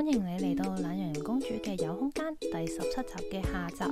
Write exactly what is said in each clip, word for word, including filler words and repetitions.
歡迎你嚟到懶羊羊公主嘅有空間第十七集嘅下集。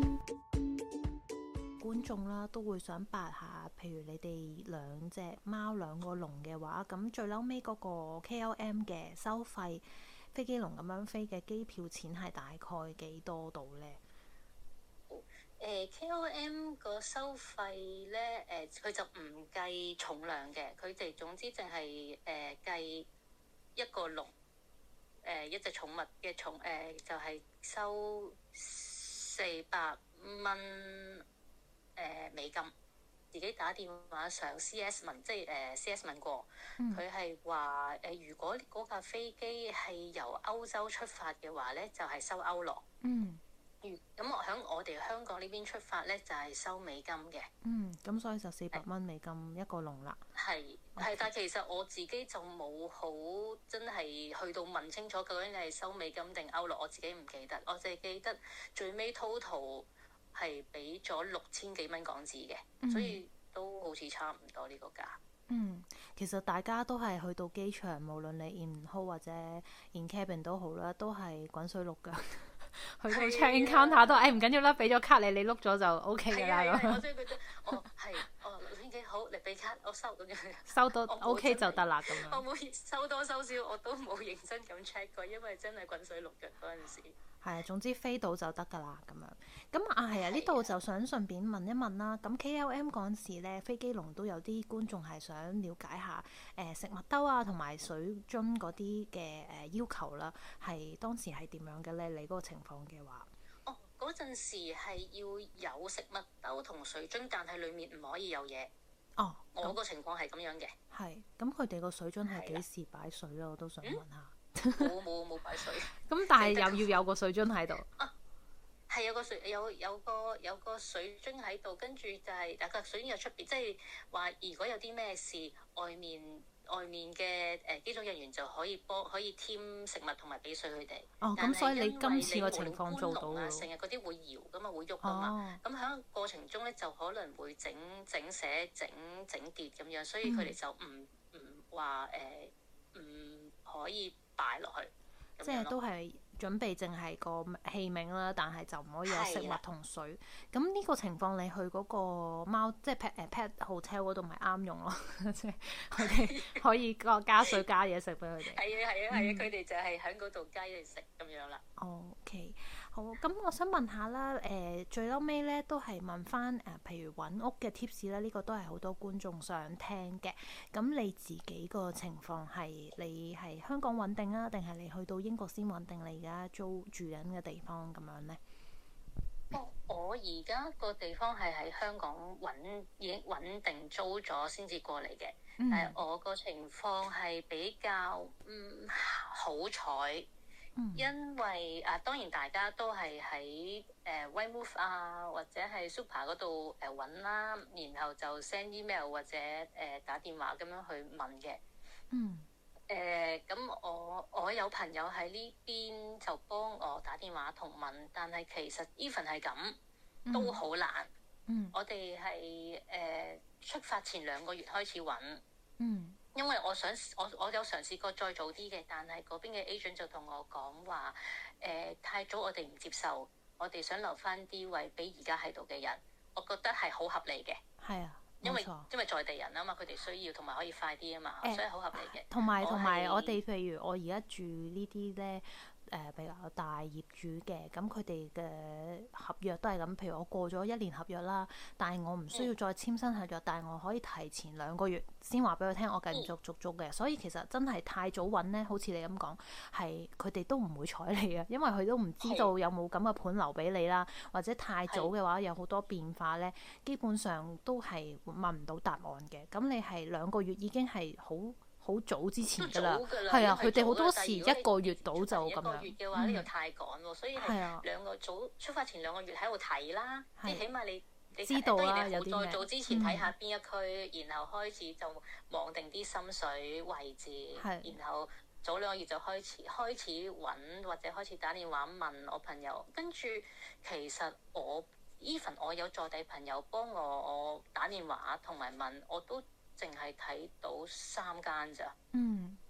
觀眾啦都會想八下，譬如你哋兩隻貓兩個籠嘅話，咁最嬲尾嗰個 K L M 嘅收費，飛機籠咁樣飛嘅機票錢係大概幾多度呢？ 誒 K O M 個收費咧，誒、呃、佢就唔計重量嘅，佢哋總之淨係誒計一個籠，誒、呃、一隻寵物嘅寵誒就係、是、收四百蚊誒美金，自己打電話上 C S 問，即係誒、呃、C S 問過，佢係話誒如果嗰架飛機係由歐洲出發嘅話咧，就係、是、收歐羅。 嗯。 咁我喺我哋香港呢邊出發咧，就係、是、收美金嘅。 嗯，咁所以就四百蚊美金一個籠啦。 係係 Okay.， 但係其實我自己就冇好真係去到問清楚究竟係收美金定歐羅，我自己唔記得。我淨係記得最尾 total 係俾咗六千幾蚊港紙嘅，嗯、所以都好似差唔多呢個價。 嗯，其實大家都係去到機場，無論你 in hold 或者 in cabin 都好啦，都係滾水淥㗎。去到 check-in counter 都誒唔緊要啦，俾咗卡你，你碌咗就 O K 㗎啦咁。 我真係覺得，哦係，哦六千幾好，你俾卡我收咁樣。 收到 O K 就得啦咁樣。 我冇收多收少，我都冇認真咁 check 過，因為真係滾水淥嘅嗰陣時。 係啊，總之飛到就得㗎啦咁樣。咁啊係啊，呢度就想順便問一問啦。咁 K L M 嗰陣時咧，飛機籠都有啲觀眾係想了解下誒、呃、食物兜啊同埋水樽嗰啲嘅誒要求啦，係當時係點樣嘅咧？你嗰個情況嘅話， 哦嗰陣時係要有食物兜同水樽，但係裡面唔可以有嘢。 哦， 我個情況係咁樣嘅。 係，咁佢哋個水樽係幾時擺水咧？我都想問下。 冇冇冇擺水。 咁但係又要有個水樽喺度。 啊，係有個水有有個有個水樽喺度，跟住就係嗱個水樽有出邊，即係話如果有啲咩事，外面外面嘅誒機組人員就可以幫可以添食物同埋俾水佢哋。 哦，咁所以你今次個情況做到啊，成日嗰啲會搖噶嘛，會喐噶嘛。咁喺、哦、過程中咧就可能會整整寫整整跌咁樣，所以佢哋就唔唔話誒唔可以擺落去。 即係都係準備淨係個器皿啦，但係就唔可以有食物同水。咁呢個情況你去嗰個貓即係 pet 誒 pet hotel 嗰度咪啱用咯，即係佢哋可以個加水加嘢食俾佢哋。 係啊係啊係啊，佢哋、嗯、就係喺嗰度加嘢食咁樣啦。 OK，好，咁我想問下啦，誒、呃、最嬲尾咧都係問翻誒、呃，譬如揾屋嘅 tips 啦，呢、這個都係好多觀眾想聽嘅。咁你自己個情況係你係香港穩定啊，定係你去到英國先穩定？你而家租住緊嘅地方咁樣咧？ 哦，我而家個地方係喺香港穩已經穩定租咗先至過嚟嘅。嗯、但係我個情況係比較嗯好彩。嗯、因為啊，當然大家都係喺誒 Rightmove 啊，或者係 Super 嗰度誒揾啦，然後就 send email 或者誒、呃、打電話咁樣去問嘅。嗯。誒咁、呃、我我有朋友喺呢邊就幫我打電話同問，但係其實 even 係咁都好難。嗯。我哋係誒出發前兩個月開始揾。嗯。因為我想我我有嘗試過再早啲嘅，但係嗰邊嘅 agent 就同我講話誒太早，我哋唔接受，我哋想留翻啲位俾而家喺度嘅人。我覺得係好合理嘅。係啊，因為因為在地人啊嘛，佢哋需要同埋可以快啲啊嘛，欸、所以好合理嘅。同埋同埋我哋譬如我而家住呢啲咧。誒、呃、比較大業主嘅，咁佢哋嘅合約都係咁。譬如我過咗一年合約啦，但係我唔需要再簽新合約，嗯、但係我可以提前兩個月先話俾佢聽，我繼續續租嘅。嗯、所以其實真係太早揾呢，好似你咁講，係佢哋都唔會睬你嘅，因為佢都唔知道有冇咁嘅盤留俾你啦，或者太早嘅話有好多變化呢，基本上都係問唔到答案嘅。咁你係兩個月已經係好。好早之前㗎啦，係啊，佢哋好多時一個月到就咁樣。一個月嘅話，呢就太趕喎，所以係兩個早出發前兩個月喺度睇啦，即係起碼你你知道啦，有啲咩？再早之前睇下邊一區，然後開始就望定啲心水位置，然後早兩個月就開始開始揾或者開始打電話問我朋友，跟住其實我 even 我有在地朋友幫我我打電話同埋問，我都淨係睇到三間咋。嗯，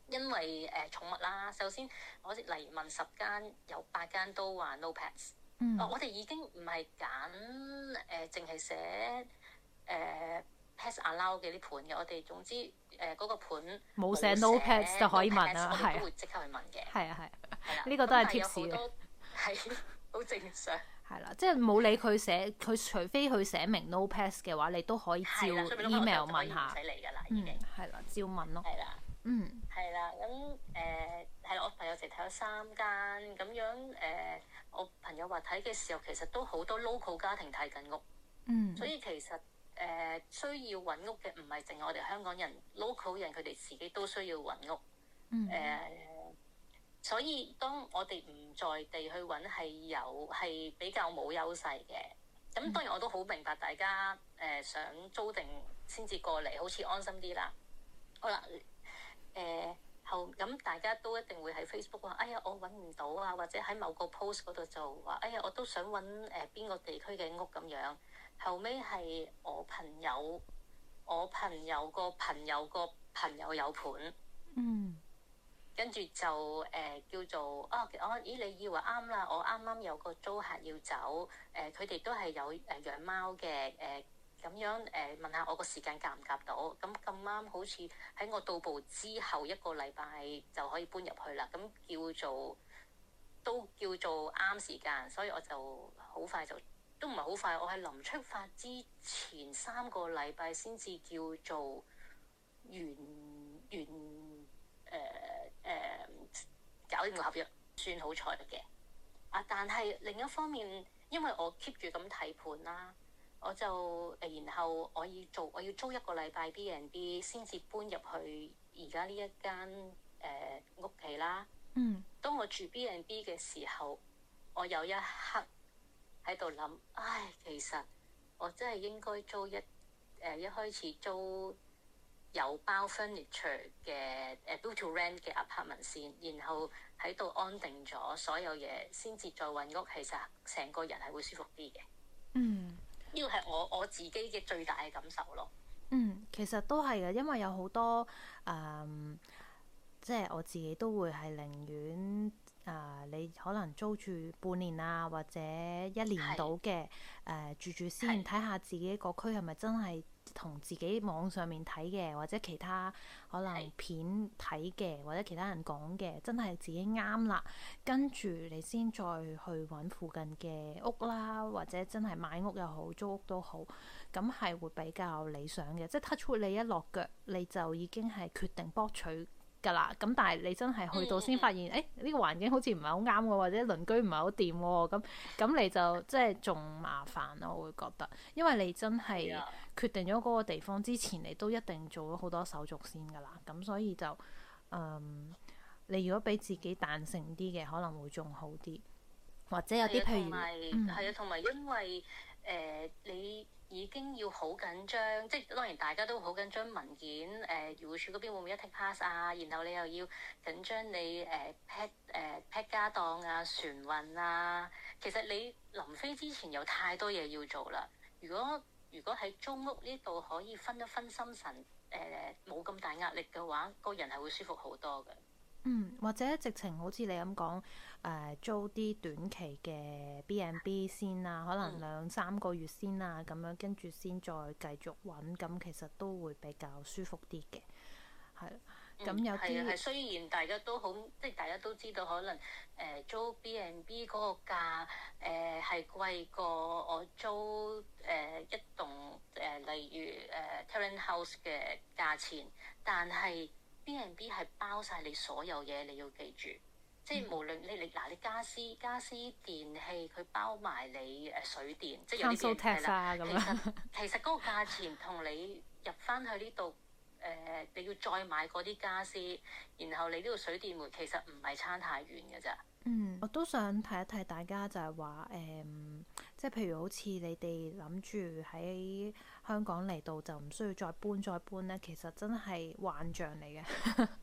因為誒、呃、寵物啦，首先我嚟問十間，有八間都話 no pets。 嗯。 哦、我哋已經唔係揀誒，淨係寫誒 pets allow 嘅啲盤嘅，我哋總之誒嗰、呃那個盤冇寫 no pets 就可以問啦， 我哋都會係即刻去問嘅。 係啊係。 係啦， 呢個都係 tips 嘅。係好正常。 係啦，即係冇理佢寫，佢除非佢寫明 no pets 嘅話，你都可以照 email 問下。 唔使嚟㗎啦， 嗯， 已經係啦，照問咯。 係啦。 嗯。 係啦，咁誒係啦，我朋友就睇咗三間咁樣誒、呃，我朋友話睇嘅時候其實都好多 local 家庭睇緊屋。 嗯。 所以其實誒、呃、需要揾屋嘅唔係淨係我哋香港人 local 人，佢哋自己都需要揾屋。 嗯。 呃所以當我哋唔在地去揾係有係比較冇優勢嘅。咁當然我都好明白大家誒、呃、想租定先至過嚟，好似安心啲啦。好啦，誒、呃、後咁大家都一定會喺 Facebook 話：哎呀我揾唔到啊，或者喺某個 post 嗰度就話：哎呀我都想揾誒邊個地區嘅屋咁樣。後尾係我朋友，我朋友個朋友個朋友有盤。 嗯。 跟住就誒、呃、叫做啊，我咦你以為啱啦？我啱啱有個租客要走，誒佢哋都係有誒、呃、養貓嘅，誒咁樣誒、呃、問下我個時間夾唔夾到？咁咁啱好似喺我到埗之後一個禮拜就可以搬入去啦。咁叫做都叫做啱時間，所以我就好快就都唔係好快，我係臨出發之前三個禮拜先至叫做完完。誒誒、呃呃、搞掂個合約，算好彩嘅。啊，但係另一方面，因為我 keep 住咁睇盤啦，我就誒，然後我要做，我要租一個禮拜 B and B 先至搬入去而家呢一間誒、呃、屋企啦。 嗯。 當我住 B and B 嘅時候，我有一刻喺度諗，唉，其實我真係應該租一誒、呃、一開始租有包 furniture 嘅誒 build to rent 嘅 apartment 先，然後喺度安定咗所有嘢，先至再揾屋，其實成個人係會舒服啲嘅。 嗯， 呢個係我我自己嘅最大嘅感受咯。 嗯，其實都係嘅，因為有好多誒、嗯，即係我自己都會係寧願。誒、呃，你可能租住半年啊，或者一年到嘅誒住住先，睇下自己個區係咪真係同自己網上面睇嘅，或者其他可能片睇嘅，或者其他人講嘅，真係自己啱啦。跟住你先再去揾附近嘅屋啦，或者真係買屋又好，租屋都好，咁係會比較理想嘅。即係 touch wood，你一落腳你就已經係決定博取㗎啦，咁但係你真係去到先發現，誒呢、嗯嗯欸呢個環境好似唔係好啱喎，或者鄰居唔係好掂喎，咁咁你就即係仲麻煩咯，我會覺得，因為你真係決定咗嗰個地方之前，你都一定做咗好多手續先㗎啦，咁所以就嗯，你如果俾自己彈性啲嘅，可能會仲好啲，或者有啲譬如係啊，同埋、嗯、因為誒、呃、你。已經要好緊張，即係當然大家都好緊張文件，誒、呃、漁護署嗰邊會唔會一 take pass 啊？然後你又要緊張你誒 pack 誒 pack 家當啊、船運啊。其實你臨飛之前有太多嘢要做啦。如果如果喺租屋呢度可以分一分心神，誒冇咁大壓力嘅話，個人係會舒服好多嘅。 嗯，或者直情好似你咁講，誒、呃、租啲短期嘅 B and B 先啊，可能兩三個月先啊，咁樣跟住先再繼續揾，咁其實都會比較舒服啲嘅，係。咁有啲係、嗯、雖然大家都好，即係大家都知道可能誒、呃、租 B and B 嗰個價誒係貴過我租誒、呃、一棟誒、呃、例如誒、呃、Terrace House 嘅價錢，但係 B and B 係包晒你所有嘢，你要記住，即係無論你你嗱你家私家私電器，佢包埋你誒水電，即係有啲嘢係啦。其實其實嗰個價錢同你入翻去呢度誒，你要再買嗰啲家私，然後你呢個水電煤其實唔係差太遠嘅咋。 嗯，我都想提一提大家就係話誒，即係譬如好似你哋諗住喺香港嚟到就唔需要再搬再搬咧，其實真係幻象嚟嘅。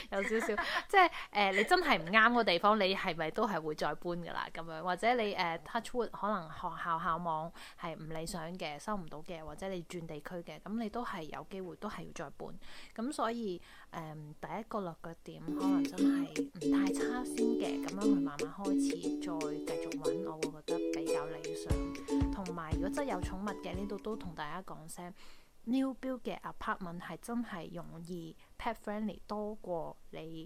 有少少，即係誒、呃、你真係唔啱個地方，你係咪都係會再搬㗎啦？咁樣或者你誒、呃、touch wood 可能學校校網係唔理想嘅，收唔到嘅，或者你轉地區嘅，咁你都係有機會都係要再搬。咁所以誒、呃、第一個落腳點可能真係唔太差先嘅，咁樣去慢慢開始，再繼續揾，我會覺得比較理想。同埋如果真係有寵物嘅，呢度都同大家講聲。New build 嘅 apartment 係真係容易 pet friendly 多過你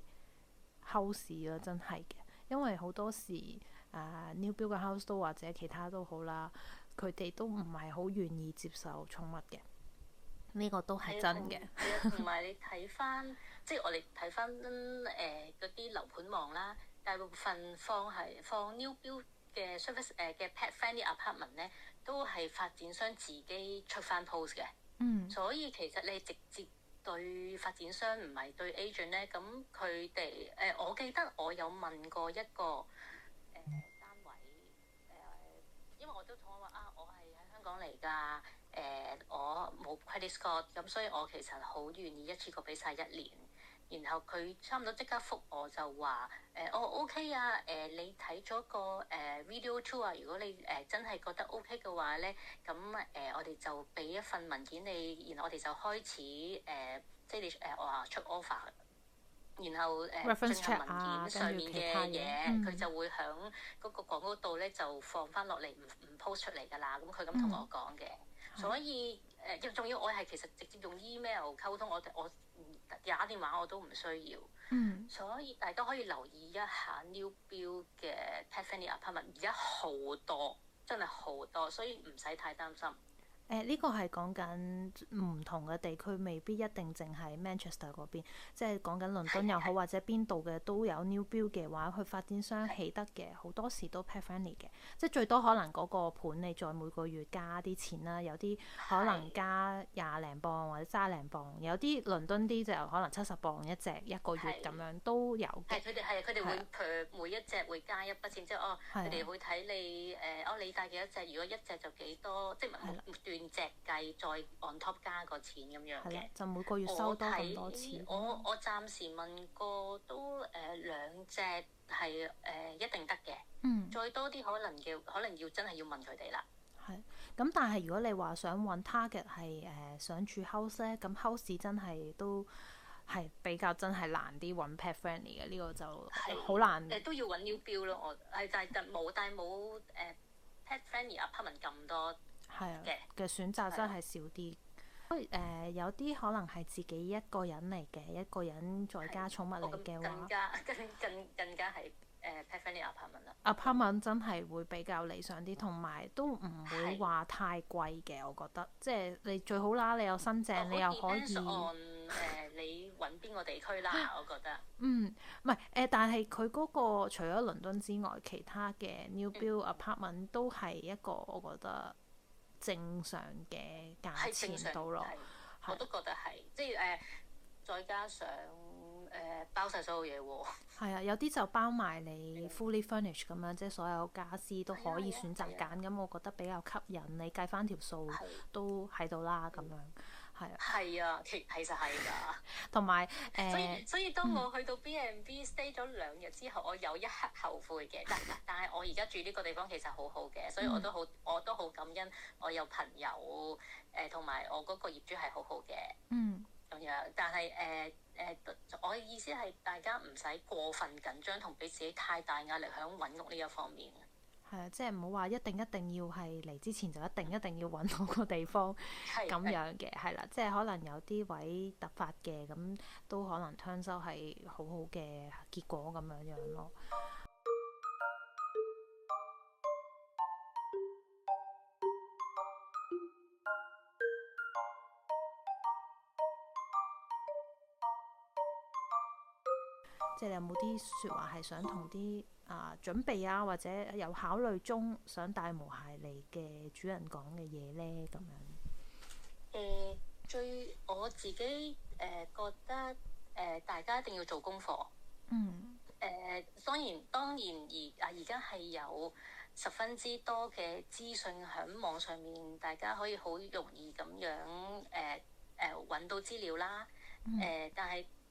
house 咯，真係嘅。因為好多時誒、uh, new build 嘅 house 都或者其他都好啦，佢哋都唔係好願意接受寵物嘅。呢、這個都係真嘅。 係啊，同埋你睇翻，即係我哋睇翻誒嗰啲樓盤網啦，大部分放係放 new build 嘅 service 誒、呃、嘅 pet friendly apartment 咧，都係發展商自己出翻 post 嘅。 嗯， 所以其實你直接對發展商唔係對 agent 咧，咁佢哋誒，我記得我有問過一個誒、呃、單位誒、呃，因為我都同我話啊，我係喺香港嚟㗎，誒、呃、我冇 credit score，咁所以我其實好願意一次過俾晒一年。然後佢差唔多即刻覆我就話誒，我、呃哦、OK 啊，誒、呃、你睇咗個誒、呃、video tour 啊，如果你誒、呃、真係覺得 OK 嘅話咧，咁誒、呃、我哋就俾一份文件你，然後我哋就開始誒、呃，即係你誒我話出 offer，然後誒、呃、進入文件上面嘅嘢，佢、嗯、就會響嗰個廣告度咧就放翻落嚟，唔唔 post 出嚟㗎啦。咁佢咁同我講嘅，嗯、所以誒仲、呃、要我係其實直接用 email 溝通，我我。打電話我都唔需要， 嗯、 所以大家可以留意一下 new build 嘅 pet friendly apartment，而家好多，真係好多，所以唔使太擔心。 誒呢、呃這個係講緊唔同嘅地區，未必一定淨係 Manchester 嗰邊，即係講緊倫敦又好，或者邊度嘅都有 new build 嘅話，佢發展商起得嘅好多時都 pet friendly 嘅，即係最多可能嗰個盤你再每個月加啲錢啦，有啲可能加廿零磅或者卅零磅，有啲倫敦啲就可能七十磅一隻一個月咁樣都有嘅。 係佢哋係佢哋會 per 每一隻會加一筆錢，即係哦佢哋會睇你誒、呃、哦你帶幾多隻，如果一隻就幾多，即係唔斷隻計再 on top 加個錢咁樣嘅， 就每個月收多咁多錢。 我我我暫時問過都誒、呃、兩隻係誒、呃、一定得嘅， 嗯， 再多啲可能要可能要真係要問佢哋啦。 係咁，但係如果你話想揾 target 係誒、呃、想住 house 咧，咁 house 真係都係比較真係難啲揾 pet friendly 嘅，呢、這個就好難。 誒、呃、都要揾 new build 咯，我係但係冇但係冇誒 pet friendly apartment 咁多。 係啊，嘅選擇真係少啲。誒、呃、有啲可能係自己一個人嚟嘅，一個人再加寵物嚟嘅話， 更加更更更加係誒 pet friendly apartment 啦。 apartment 真係會比較理想啲，同埋都唔會話太貴嘅，我覺得。即係你最好啦，你有新淨，你又可以。 按誒你揾邊個地區啦，我覺得。 嗯，唔係誒，但係佢嗰個除咗倫敦之外，其他嘅 new build apartment 都係一個我覺得正常嘅價錢度咯， 我都覺得係，即係誒、呃，再加上誒、呃、包晒所有嘢喎。係啊，有啲就包埋你 fully furnished 咁樣，即係所有家私都可以選擇揀，咁我覺得比較吸引。你計翻條數都喺度啦，咁樣係啊。 係啊，其其實係㗎。 同埋誒， 所以所以當我去到 B and B stay 咗兩日之後，我有一刻後悔嘅。但但係我而家住呢個地方其實好好嘅，所以我都好我都好感恩。我有朋友誒，同、呃、埋我嗰個業主係好好嘅。 嗯。 咁樣，但係誒誒，我嘅意思係大家唔使過分緊張，同俾自己太大壓力喺揾屋呢一方面。 係啊，即係唔好話一定一定要係嚟之前就一定一定要揾到個地方咁樣嘅，係啦，即係可能有啲位突發嘅，咁都可能 turn 收係好好嘅結果咁樣樣咯。即係你有冇啲説話係想同啲啊準備啊，或者有考慮中想帶毛孩嚟嘅主人講嘅嘢咧？咁樣誒、呃，最我自己誒、呃、覺得誒、呃，大家一定要做功課。 嗯。 誒、呃，當然當然而啊，而家係有十分之多嘅資訊喺網上面，大家可以好容易咁樣誒誒揾到資料啦。誒、呃，但係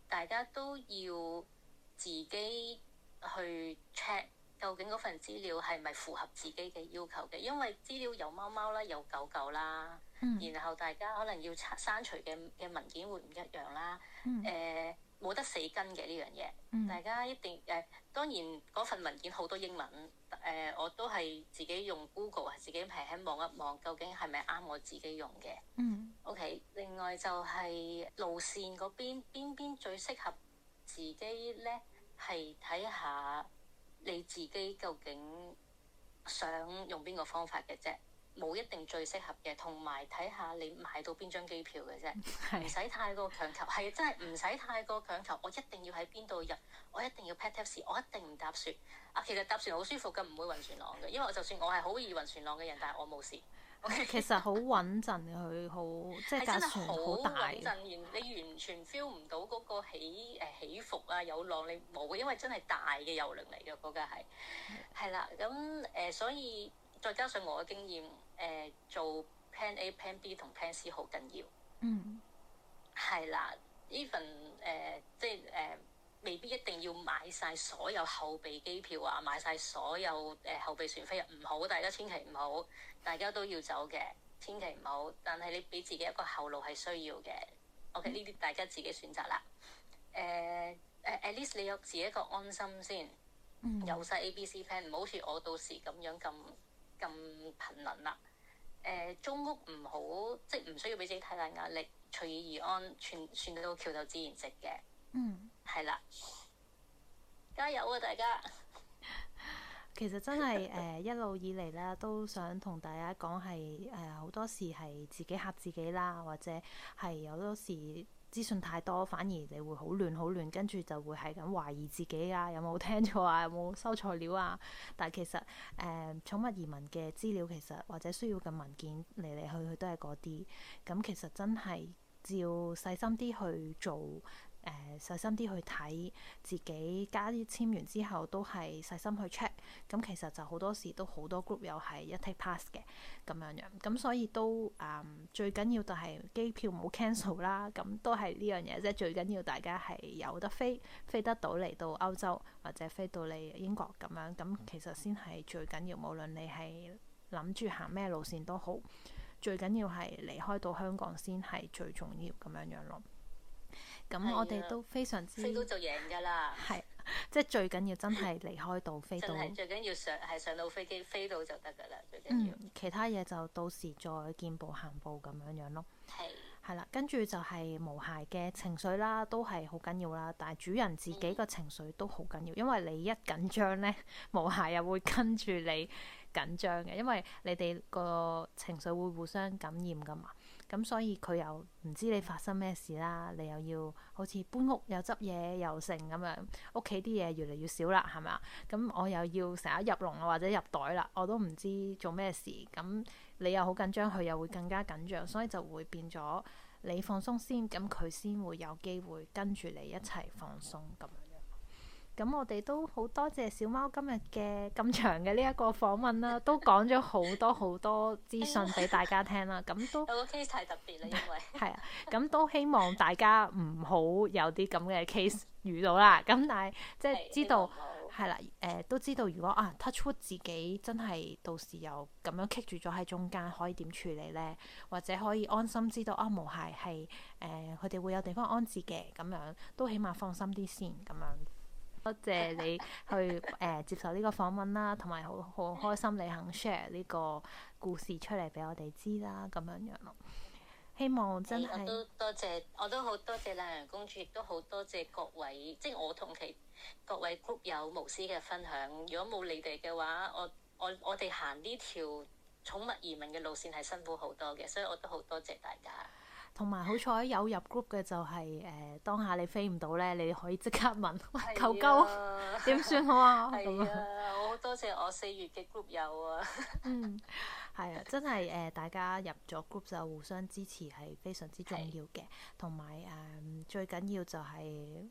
大家都要自己去 check 究竟嗰份資料係咪符合自己嘅要求嘅，因為資料有貓貓啦，有狗狗啦， 嗯、 然後大家可能要刪除嘅嘅文件會唔一樣啦，誒冇、 嗯呃、得死跟嘅呢樣嘢， 嗯、 大家一定誒、呃、當然嗰份文件好多英文，誒、呃、我都係自己用 Google 自己係喺望一望，究竟係咪啱我自己用嘅。 嗯、 OK，另外就係路線嗰邊邊邊最適合自己咧，係睇下你自己究竟想用邊個方法嘅啫，冇一定最適合嘅，同埋睇下你買到邊張機票嘅啫，唔使太過強求，係真係唔使太過強求。我一定要喺邊度入，我一定要 pet taxi，我一定唔搭船。啊，其實搭船好舒服㗎，唔會暈船浪嘅，因為我就算我係好易暈船浪嘅人，但係我冇事。 Okay. 其實好穩陣嘅，佢好即係架船好大， 穩陣，你完全 feel 唔到嗰個起誒、呃、起伏啊，有浪你冇嘅，因為真係大嘅遊輪嚟嘅嗰架係係啦。咁誒、呃，所以再加上我嘅經驗，誒、呃、做 Plan A、Plan B 同 Plan C 好緊要。 嗯， 係啦 even 誒即係誒、呃、未必一定要買晒所有後備機票啊，買晒所有誒、呃、後備船飛啊，唔好，大家千祈唔好。大家都要走嘅，千祈唔好。但係你俾自己一個後路係需要嘅。OK，呢啲大家自己選擇啦。誒、呃、誒，at least 你有自己一個安心先。嗯、有晒 A、B、C plan，唔好似我到時咁樣咁咁頻能啦。誒、呃，租屋唔好，即係唔需要俾自己太大壓力，隨遇而安，船船到橋就自然直嘅。嗯，係啦，加油啊，大家！ 其實真係誒、呃、一路以嚟咧，都想同大家講係誒好多時係自己嚇自己啦，或者係有好多時資訊太多，反而你會好亂好亂，跟住就會係咁懷疑自己啊，有冇聽錯啊，有冇收錯料啊？但係其實誒、呃、寵物移民嘅資料其實或者需要嘅文件嚟嚟去去都係嗰啲，咁其實真係照細心啲去做。誒、呃、細心啲去睇自己加啲簽完之後都係細心去 check，咁其實就好多時都好多 group 又係一 take pass 嘅咁樣樣，咁所以都誒、嗯、最緊要就係機票冇 cancel 啦，咁都係呢樣嘢即係最緊要大家係有得飛飛得到嚟到歐洲或者飛到嚟英國咁樣，咁其實先係最緊要，無論你係諗住行咩路線都好，最緊要係離開到香港先係最重要咁樣樣咯。咁我哋都非常之飛到就贏㗎啦， 係即係最緊要真係離開到飛到， 最緊要上係上到飛機飛到就得㗎啦，最緊要。 嗯，其他嘢就到時再見步行步咁樣樣咯。 係係啦，跟住就係毛孩嘅情緒啦，都係好緊要啦。但係主人自己個情緒都好緊要，嗯、因為你一緊張咧，毛孩又會跟住你緊張嘅，因為你哋個情緒會互相感染㗎嘛。咁所以佢又唔知你發生咩事啦，你又要好似搬屋又執嘢又剩咁樣，屋企啲嘢越嚟越少啦，係咪啊？咁我又要成日入籠或者入袋啦，我都唔知做咩事。咁你又好緊張，佢又會更加緊張，所以就會變咗你放鬆先，咁佢先會有機會跟住你一齊放鬆咁樣。咁我哋都好多謝小貓今日嘅咁長嘅呢一個訪問啦，都講咗好多好多資訊俾大家聽啦。咁都有個 case 太特別啦，因為係啊，咁都希望大家唔好有啲咁嘅 case 遇到啦。咁但係即係知道係啦，誒、呃、都知道如果啊 touch wood 自己真係到時又咁樣棘住咗喺中間，可以點處理呢？或者可以安心知道啊，毛孩係誒佢哋會有地方安置嘅，咁樣都起碼放心啲先咁樣。多謝你去誒、呃、接受呢個訪問啦，同埋好好開心你肯 share 呢個故事出嚟俾我哋知啦，咁樣樣咯。希望真係、欸、 我都多謝，我都好多謝懶人公主，亦都好多謝各位，即係我同其各位 group 友無私嘅分享。如果冇你哋嘅話，我我我哋行呢條寵物移民嘅路線係辛苦好多嘅，所以我都好多謝大家。 同埋好彩有入 group 嘅就係、是、誒、呃，當下你飛唔到咧，你可以即刻問喂求救點算好啊？ 係啊，我好多謝我四月嘅 group 友啊。 嗯，係啊，真係誒、呃，大家入咗 group 就互相支持係非常之重要嘅，同埋誒最緊要就係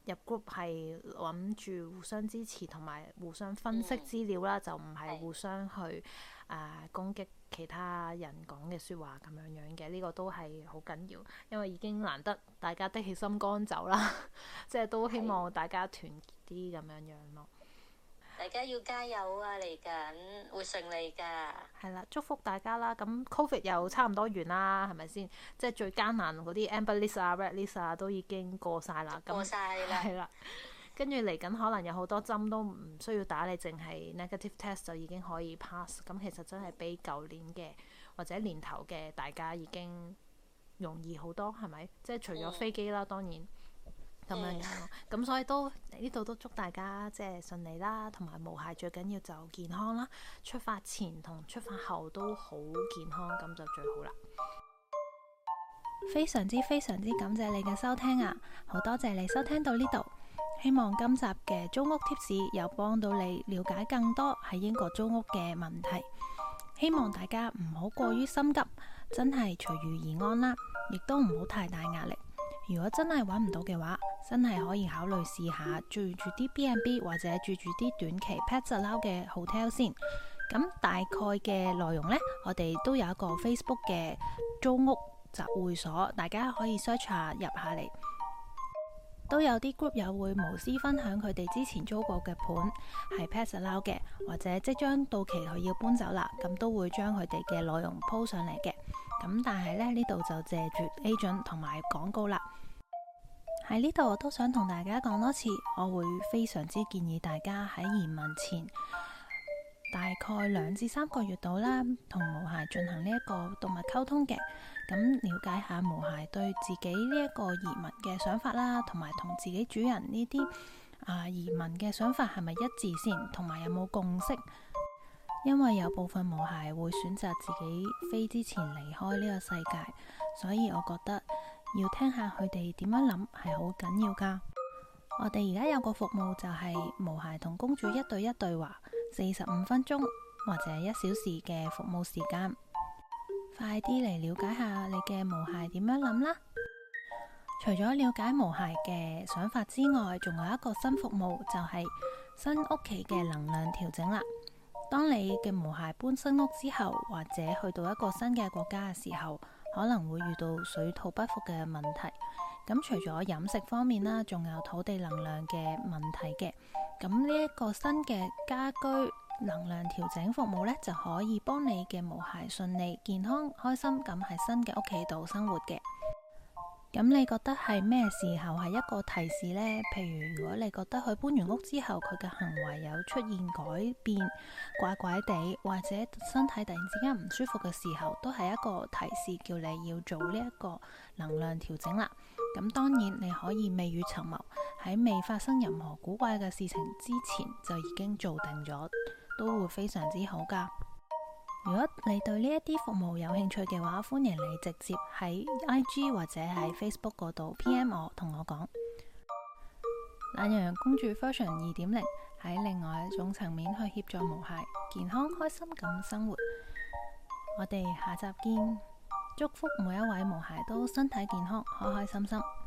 入 group 係諗住互相支持同埋互相分析資料啦，嗯、就唔係互相去誒、呃、攻擊其他人講嘅説話咁樣樣嘅。呢、這個都係好緊要，因為已經難得大家的起心肝走啦，即係都希望大家團結啲咁樣樣咯。 大家要加油啊！嚟緊會順利㗎。係啦，祝福大家啦。咁 Covid 又差唔多完啦，係咪先？即係最艱難嗰啲 Amber List 啊、Red List 啊都已經過晒啦。 過晒啦。 係啦。跟住嚟緊可能有好多針都唔需要打，你淨係 negative test 就已經可以 pass。咁其實真係比舊年嘅或者年頭嘅大家已經容易好多，係咪？即係除咗飛機啦，嗯、當然。咁樣樣咯，咁所以都呢度都祝大家即係順利啦，同埋無懈最緊要就健康啦。出發前同出發後都好健康，咁就最好啦。非常之非常之感謝你嘅收聽啊！好多謝你收聽到呢度，希望今集嘅租屋貼士有幫到你了解更多喺英國租屋嘅問題。希望大家唔好過於心急，真係隨遇而安啦，亦都唔好太大壓力。如果真係揾唔到嘅話，真係可以考慮試下住住啲 B and B 或者住住啲短期 Pets Allow 嘅 hotel 先。咁大概嘅內容呢，我哋都有一個 Facebook 嘅租屋集會所，大家可以 search 下入下嚟。都有啲 group 友會無私分享佢哋之前租過嘅盤係 Pets Allow 嘅，或者即將到期佢要搬走啦，咁都會將佢哋嘅內容 po 上嚟嘅。咁但係咧，呢度就借住 agent 同埋廣告啦。喺呢度我都想同大家講多次，我會非常之建議大家喺移民前大概兩至三個月度啦，同毛孩進行呢一個動物溝通嘅，咁了解下毛孩對自己呢一個移民嘅想法啦，同埋同自己主人呢啲啊移民嘅想法係咪一致先，同埋有冇共識。因為有部分毛孩會選擇自己飛之前離開呢個世界，所以我覺得要聽下佢哋點樣諗係好緊要噶。我哋而家有個服務就係毛孩同公主一對一對話，四十五分鐘或者一小時嘅服務時間，快啲嚟了解下你嘅毛孩點樣諗啦。除咗了解毛孩嘅想法之外，仲有一個新服務就係新屋企嘅能量調整啦。當你嘅毛孩搬新屋之後，或者去到一個新嘅國家嘅時候，可能會遇到水土不服嘅問題。咁除咗飲食方面啦，仲有土地能量嘅問題嘅。咁呢一個新嘅家居能量調整服務呢，就可以幫你嘅毛孩順利、健康、開心咁喺新嘅屋企度生活嘅。咁你覺得係咩時候係一個提示呢？譬如如果你覺得佢搬完屋之後佢嘅行為有出現改變，怪怪地，或者身體突然之間唔舒服嘅時候，都係一個提示叫你要做呢一個能量調整啦。咁當然你可以未雨綢繆，喺未發生任何古怪嘅事情之前就已經做定咗，都會非常之好噶。如果你對呢一啲服務有興趣嘅話，歡迎你直接喺 I G 或者喺 Facebook 嗰度 P M 我，同我講。懶羊羊公主 version 二點零喺另外一種層面去協助毛孩健康開心咁生活。我哋下集見，祝福每一位毛孩都身體健康，開開心心。